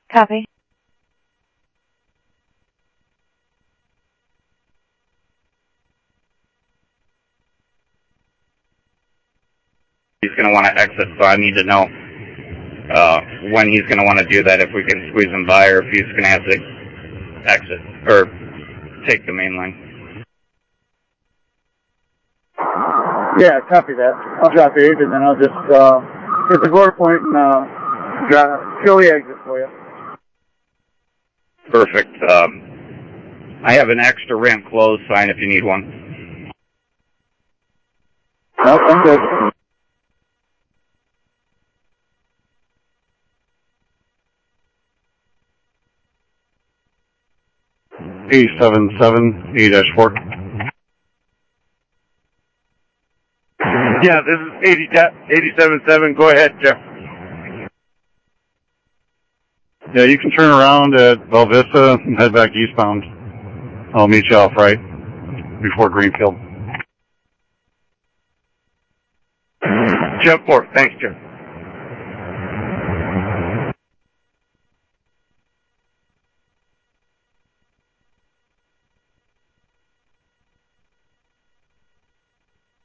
Copy. He's going to want to exit, so I need to know when he's going to want to do that, if we can squeeze him by, or if he's going to have to exit, or take the main line. Yeah, copy that. I'll drop 8, and then I'll just hit the door point and show the exit for you. Perfect. I have an extra ramp closed sign if you need one. Nope, I'm good. A77, Yeah, this is 87.7. Go ahead, Jeff. Yeah, you can turn around at Bella Vista and head back eastbound. I'll meet you off right before Greenfield. Jeff 4. Thanks, Jeff.